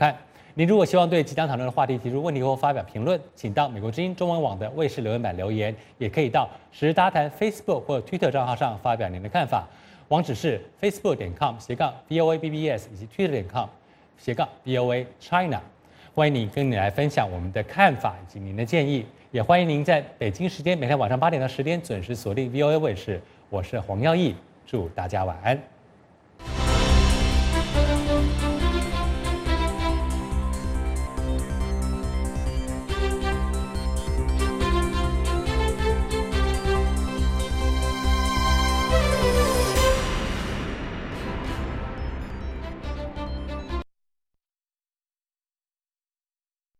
您如果希望对即将讨论的话题提出问题或发表评论，请到美国之音中文网的卫视留言板留言，也可以到时事大谈 Facebook 或 Twitter 账号上发表您的看法。网址是 facebook 点 com 斜杠 V O A B B S 以及 Twitter 点 com 斜杠 V O A China。欢迎你跟你来分享我们的看法以及您的建议，也欢迎您在北京时间每天晚上八点到十点准时锁定 V O A 卫视。我是黄耀义，祝大家晚安。